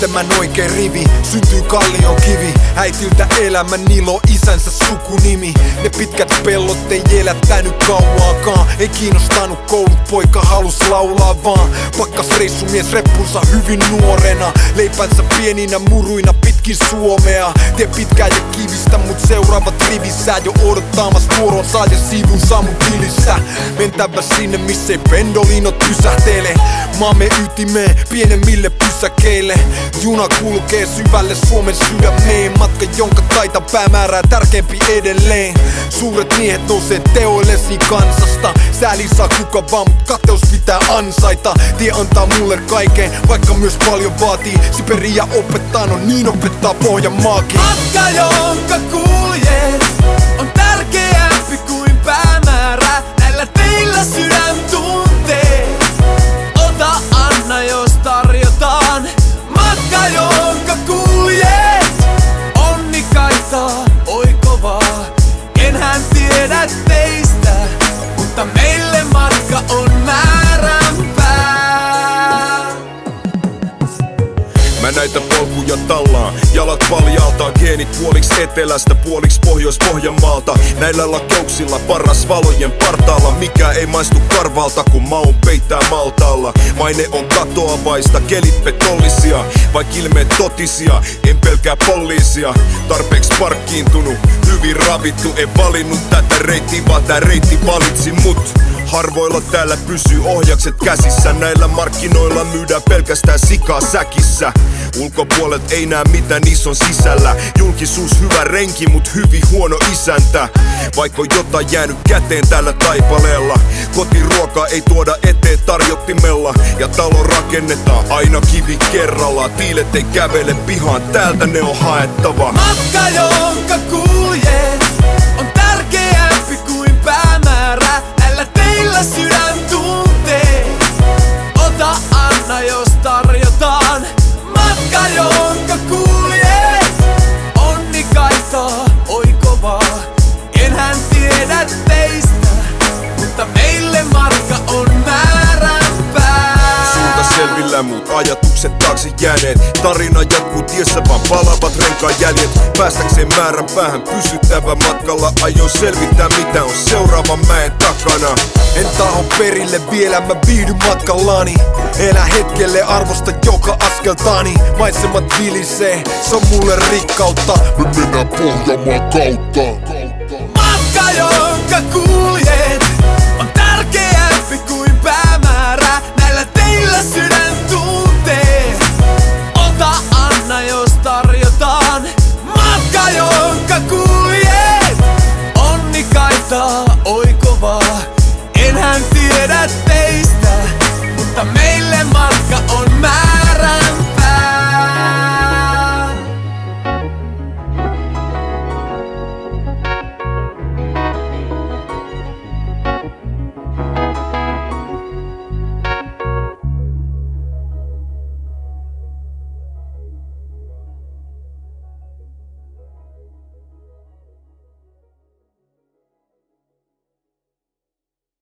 7 oikein rivi, syntyy kallion kivi. Äitiltä elämän ilo, isänsä sukunimi. Ne pitkät pellot ei elättänyt kauaakaan. Ei kiinnostanut koulut, poika halus laulaa vaan. Pakkas reissumies reppunsa hyvin nuorena. Leipänsä pieninä muruina pitkin Suomea. Tie pitkää ja kivistä, mut seuraavat rivissä jo odottamas vuoronsa ja siivun saamun tilissä. Mentävä sinne, missä ei pendolinot pysähtele. Maamme ytimeen, pienemmille pysäkeille. Juna kulkee syvälle Suomen sydämeen. Matka, jonka taita päämäärää tärkeämpi edelleen. Suuret miehet nousee teoillesi kansasta. Sääli saa kuka vaan, mut kateus pitää ansaita. Tie antaa mulle kaiken, vaikka myös paljon vaatii. Siberia opettaa, no niin opettaa Pohjanmaakin. Matka, jonka kuljet, on tärkeämpi kuin päämäärä. Näillä teillä sydän tuntee. Ota, anna, jos tarjotaan. Matka, jonka kuljet, onni kaitaa, oi kovaa. Enhän tiedä teistä, mutta meille matka on määränpää. Mä näitä polkuja tallaan, jalat paljaltaan. Geenit puoliks etelästä, puoliks Pohjois-Pohjanmaalta. Näillä lakeuksilla paras valojen partaalla. Mikä ei maistu karvalta, kun maun peittää Maltaalla. Maine on katoavaista, kelit petollisia, vaik ilmeet totisia, en pelkää poliisia. Tarpeeks parkkiintunut, hyvin ravittu. En valinnut tätä reittiä, vaan tää reitti valitsi mut. Harvoilla täällä pysyy ohjakset käsissä. Näillä markkinoilla myydään pelkästään sikaa säkissä. Ulkopuolet ei näe mitä niissä on sisällä. Julkisuus hyvä renki, mut hyvin huono isäntä. Vaikka on jotain jäänyt käteen tällä taipaleella. Kotiruokaa ei tuoda eteen tarjottimella. Ja talo rakennetaan aina kivi kerrallaan. Tiilet ei kävele pihaan, täältä ne on haettava. Matka, jonka kuljet, on tärkeämpi kuin päämäärä. Näillä teillä sydän tuntee. Ota, anna, jos tarjotaan. Matka, jonka kuljet, onni kaitaa, oi kovaa. Enhän tiedä teistä, mutta meille matka on määränpää. Suunta selvillä, mut ajatukset taakse jääneet. Tarina jatkuu tiessä, vaan palavat renkaan jäljet. Päästäkseen määrän päähän pysyttävä matkalla. Aion selvittää mitä on seuraavan mäen takana. En taho perille vielä, mä viihdyn matkallani. Elä hetkelle, arvosta joka askeltani. Maisemat vilisee, se on mulle rikkautta. Me mennään Pohjanmaan kautta. Matka, jonka kuljet, on tärkeämpi kuin